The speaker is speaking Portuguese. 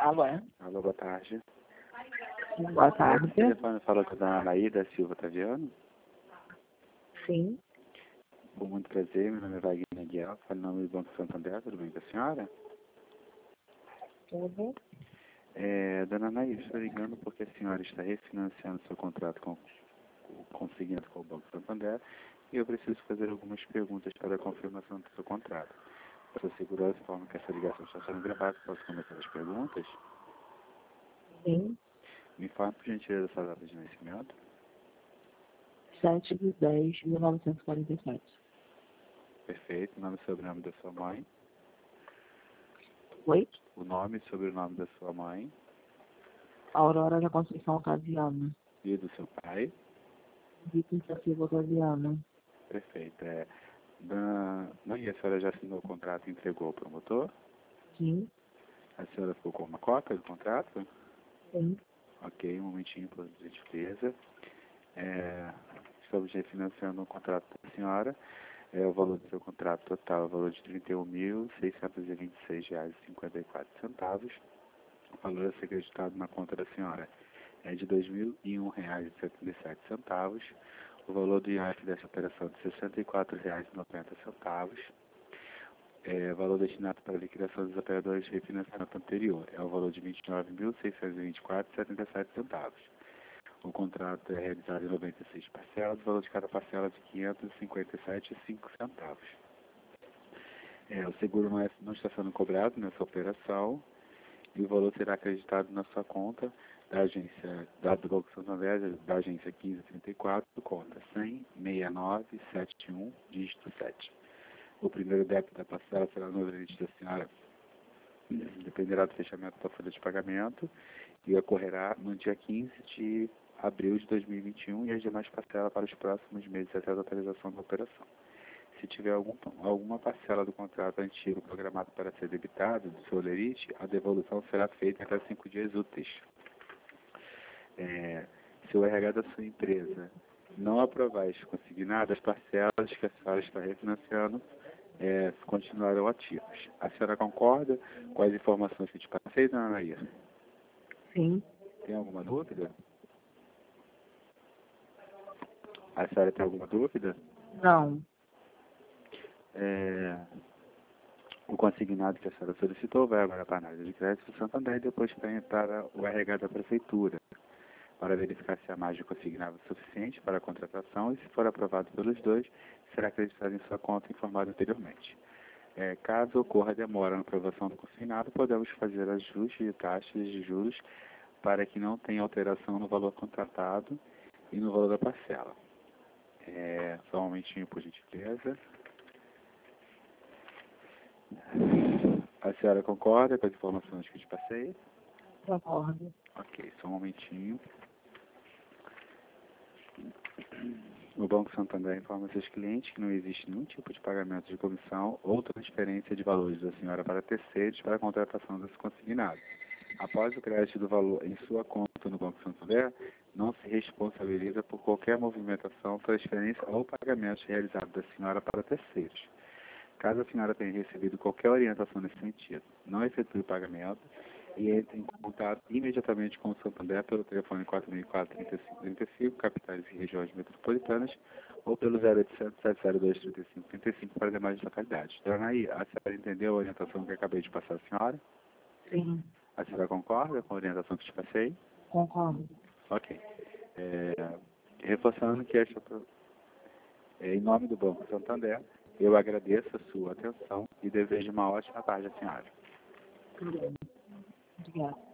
Alô, é? Alô, boa tarde. Boa tarde. O telefone falou com a dona Anaída Silva Taviano. Sim, Com muito prazer, meu nome é Wagner Guiel, falo em nome do Banco Santander, tudo bem com a senhora? tudo. Dona Anaída, estou ligando porque a senhora está refinanciando seu contrato consignado com o Banco Santander e eu preciso fazer algumas perguntas para a confirmação do seu contrato. Para sua segurança, informo que essa ligação está sendo gravada, posso começar as perguntas? Sim, Me fala, por gentileza, sua data de nascimento. 7/10/1947. Perfeito. Nome e sobrenome da sua mãe. Oi? O nome e sobrenome da sua mãe. Aurora da Conceição Otaviana. E do seu pai. Vitor da Silva Otaviana. Perfeito. E a senhora já assinou o contrato e entregou ao promotor? Sim, A senhora ficou com uma cópia do contrato? sim, Ok, um momentinho, por gentileza. Estamos refinanciando o contrato da senhora. O valor do seu contrato total é o valor de R$ 31.626,54. O valor a ser acreditado na conta da senhora é de R$ 2.001,77. O valor do IAF dessa operação é de R$ 64,90. O valor destinado para a liquidação dos operadores de refinanciamento anterior é o valor de R$ 29.624,77. O contrato é realizado em 96 parcelas, o valor de cada parcela é de R$ 557,05. O seguro não está sendo cobrado nessa operação e o valor será acreditado na sua conta da agência do Banco Santander, da agência 1534, conta 1006971, dígito 7. O primeiro débito da parcela será no limite da senhora, dependerá do fechamento da folha de pagamento e ocorrerá no dia 15 de abril de 2021 e as demais parcelas para os próximos meses até a totalização da operação. Se tiver alguma parcela do contrato antigo programado para ser debitado do seu lerite, a devolução será feita até 5 dias úteis. Se o RH da sua empresa não aprovar este consignado, as parcelas que a senhora está refinanciando continuarão ativas. A senhora concorda com as informações que te passei, dona Anaíra? sim. Tem alguma dúvida? A senhora tem alguma dúvida? Não. O consignado que a senhora solicitou vai agora para a análise de crédito do Santander e depois para o RH da Prefeitura, para verificar se a margem consignada é suficiente para a contratação e, se for aprovado pelos dois, será acreditado em sua conta informada anteriormente. Caso ocorra demora na aprovação do consignado, podemos fazer ajustes de taxas de juros para que não tenha alteração no valor contratado e no valor da parcela. Só um momentinho, por gentileza. A senhora concorda com as informações que eu te passei? Concordo. Ok, só um momentinho. O Banco Santander informa seus clientes que não existe nenhum tipo de pagamento de comissão ou transferência de valores da senhora para terceiros para a contratação desse consignado. Após o crédito do valor em sua conta no Banco Santander, não se responsabiliza por qualquer movimentação, transferência ou pagamento realizado da senhora para terceiros. Caso a senhora tenha recebido qualquer orientação nesse sentido, não efetue o pagamento e entre em contato imediatamente com o Santander pelo telefone 464-3535, capitais e regiões metropolitanas, ou pelo 0800-702-3535 para demais localidades. Dona Anaí, a senhora entendeu a orientação que eu acabei de passar à senhora? Sim, A senhora concorda com a orientação que te passei? concordo. Ok. Reforçando que em nome do Banco Santander, eu agradeço a sua atenção e desejo uma ótima tarde à senhora. Tudo bem. Obrigada.